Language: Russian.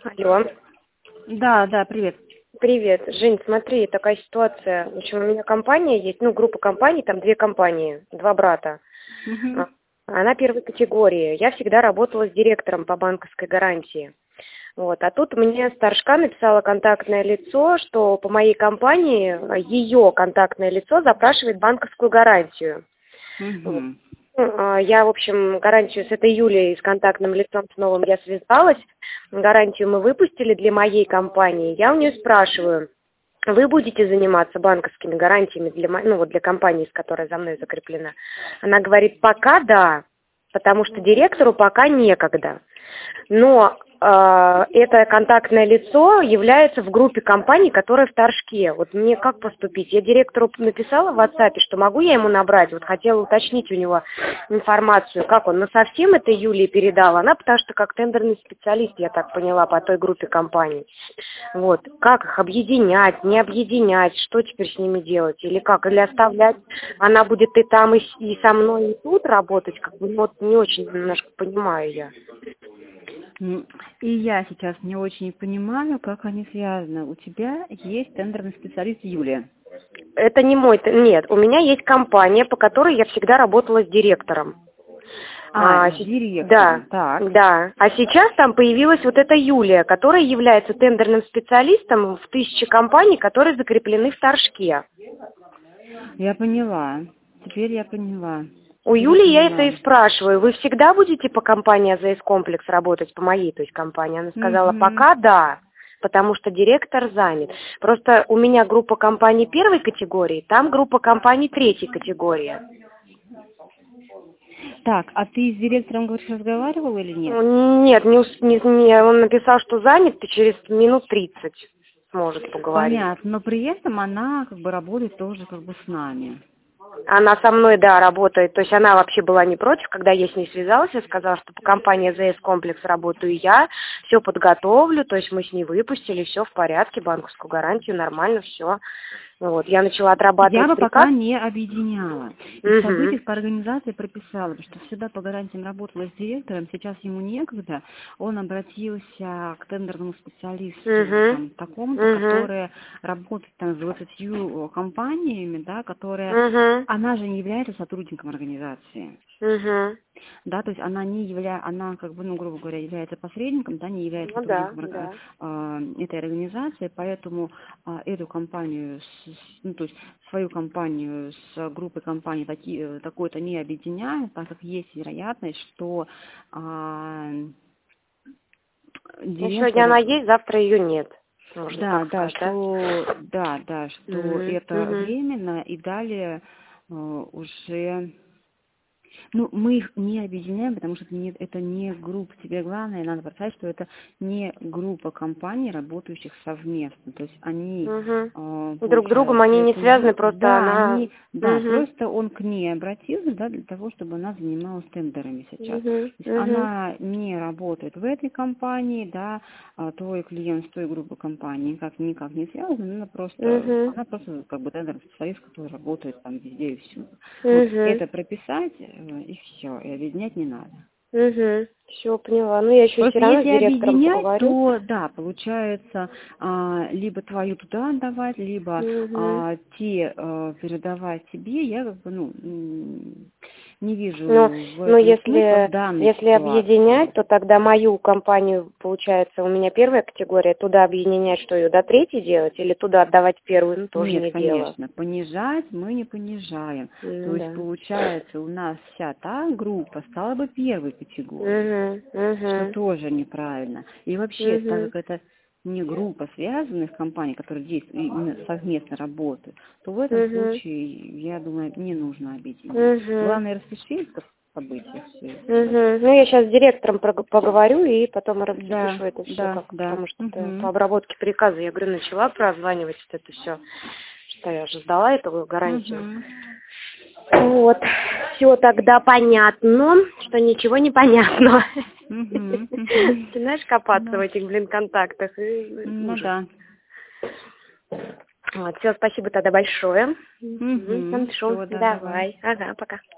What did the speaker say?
Алло. Да, да, привет. Привет. Жень, смотри, такая ситуация. В общем, у меня компания есть, группа компаний, там две компании, два брата. Мгм. Она первой категории. Я всегда работала с директором по банковской гарантии. Вот. А тут мне старшка написала контактное лицо, что по моей компании ее контактное лицо запрашивает банковскую гарантию. Вот. Мгм. Я, в общем, гарантию с этой Юлей, с контактным лицом с новым я связалась. Гарантию мы выпустили для моей компании. Я у нее спрашиваю, вы будете заниматься банковскими гарантиями для компании, с которой за мной закреплена? Она говорит, пока да, потому что директору пока некогда. Но это контактное лицо является в группе компаний, которая в Торжке. Вот мне как поступить? Я директору написала в WhatsApp, что могу я ему набрать? Вот хотела уточнить у него информацию, как он совсем это Юлии передал. Она потому что как тендерный специалист, я так поняла, по той группе компаний. Вот. Как их объединять, не объединять, что теперь с ними делать? Или как? Или оставлять? Она будет и там, и со мной, и тут работать? Вот не очень немножко понимаю я. И я сейчас не очень понимаю, как они связаны. У тебя есть тендерный специалист Юлия. Это не мой, нет. У меня есть компания, по которой я всегда работала с директором. Директор. Да, Так. да. А сейчас там появилась вот эта Юлия, которая является тендерным специалистом в 1000 компаний, которые закреплены в Торжке. Я поняла. Теперь я поняла. У Юли я это и спрашиваю. Вы всегда будете по компании АЗС Комплекс работать, по моей, то есть компании? Она сказала, пока да, потому что директор занят. Просто у меня группа компаний первой категории, там группа компаний третьей категории. Так, а ты с директором, говоришь, разговаривала или нет? Нет, он написал, что занят, и через минут 30 сможет поговорить. Понятно, но при этом она работает тоже с нами. Она со мной, да, работает. То есть она вообще была не против, когда я с ней связалась, я сказала, что по компании ЗС Комплекс работаю я, все подготовлю, то есть мы с ней выпустили, все в порядке, банковскую гарантию, нормально, все. Вот, я начала отрабатывать Я бы приказ. пока не объединяла. И в событиях по организации прописала, что всегда по гарантиям работала с директором, сейчас ему некогда, он обратился к тендерному специалисту, такому-то, который работает с 20 компаниями, да, которые, она же не является сотрудником организации. Да, то есть она не является, она грубо говоря, является посредником, да, не является сотрудником этой организации, поэтому эту компанию, то есть свою компанию с группой компаний такой-то не объединяют, так как есть вероятность, что Сегодня она есть, завтра ее нет. Можно что это временно, и далее уже... мы их не объединяем, потому что это не группа. Тебе главное, надо представить, что это не группа компаний, работающих совместно. То есть они... друг другом они не связаны, просто просто он к ней обратился, да, для того, чтобы она занималась тендерами сейчас. То есть она не работает в этой компании, да, твой клиент с той группой компаний никак не связан, она просто тендерный специалист, который работает там везде и всюду. Вот это прописать, и все, и объединять не надо. Все, поняла. Я еще просто все равно с если директором объединять, поговорю. то да, получается, либо твою туда отдавать, либо те передавать тебе, я не вижу смысла в данной если ситуации. объединять, то тогда мою компанию, получается, у меня первая категория, туда объединять, что ее до третьей делать, или туда отдавать первую, тоже Нет, не конечно, дело. Понижать мы не понижаем. То есть, получается, у нас вся та группа стала бы первой категорией, что тоже неправильно. И вообще, так как это не группа связанных компаний, которые действуют, совместно работают, то в этом случае, я думаю, не нужно объединять. Главное, распишись в событиях. Я сейчас с директором поговорю и потом распишу это все, потому что по обработке приказа, я говорю, начала прозванивать это все, что я же сдала эту гарантию. Вот, все тогда понятно, что ничего не понятно. Начинаешь копаться в этих, контактах. Да. Вот, все, спасибо тогда большое. Напишу. Давай. Ага, пока.